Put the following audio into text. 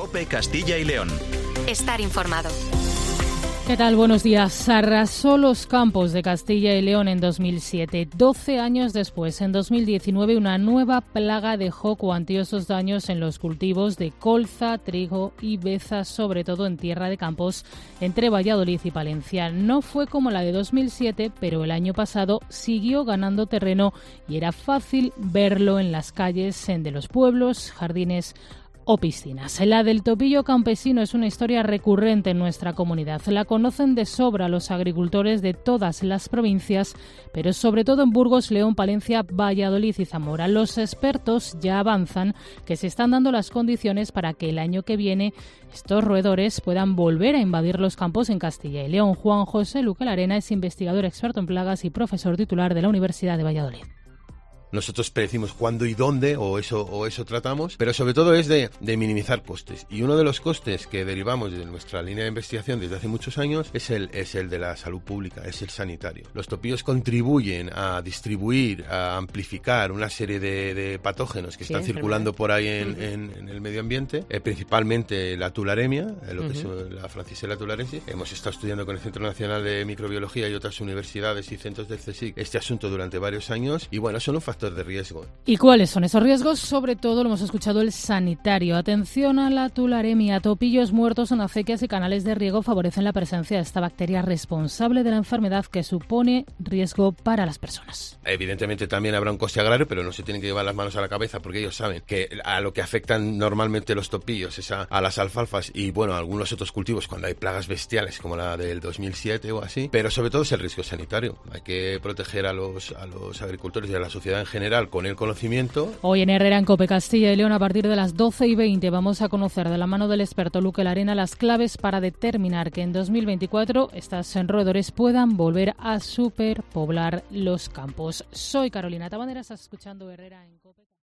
COPE Castilla y León. Estar informado. ¿Qué tal? Buenos días. Arrasó los campos de Castilla y León en 2007. 12 años después, en 2019, una nueva plaga dejó cuantiosos daños en los cultivos de colza, trigo y beza, sobre todo en tierra de campos entre Valladolid y Palencia. No fue como la de 2007, pero el año pasado siguió ganando terreno y era fácil verlo en las calles de los pueblos, jardines o piscinas. La del topillo campesino es una historia recurrente en nuestra comunidad. La conocen de sobra los agricultores de todas las provincias, pero sobre todo en Burgos, León, Palencia, Valladolid y Zamora. Los expertos ya avanzan que se están dando las condiciones para que el año que viene estos roedores puedan volver a invadir los campos en Castilla y León. Juan José Luque Larena es investigador experto en plagas y profesor titular de la Universidad de Valladolid. Nosotros predecimos cuándo y dónde, o eso tratamos, pero sobre todo es de minimizar costes. Y uno de los costes que derivamos de nuestra línea de investigación desde hace muchos años es el de la salud pública, es el sanitario. Los topillos contribuyen a distribuir, a amplificar una serie de patógenos que están circulando por ahí en el medio ambiente, principalmente la tularemia, lo que es la Francisella tularensis. Hemos estado estudiando con el Centro Nacional de Microbiología y otras universidades y centros del CSIC este asunto durante varios años, y bueno, son un factor de riesgo. ¿Y cuáles son esos riesgos? Sobre todo, lo hemos escuchado, el sanitario. Atención a la tularemia. Topillos muertos en acequias y canales de riego favorecen la presencia de esta bacteria responsable de la enfermedad, que supone riesgo para las personas. Evidentemente también habrá un coste agrario, pero no se tienen que llevar las manos a la cabeza, porque ellos saben que a lo que afectan normalmente los topillos es a las alfalfas y bueno, a algunos otros cultivos cuando hay plagas bestiales como la del 2007 o así, pero sobre todo es el riesgo sanitario. Hay que proteger a los agricultores y a la sociedad en general con el conocimiento. Hoy en Herrera, en COPE Castilla y León, a partir de las 12:20, vamos a conocer de la mano del experto Luque Larena las claves para determinar que en 2024 estas roedores puedan volver a superpoblar los campos. Soy Carolina Tabanera, estás escuchando Herrera en COPE.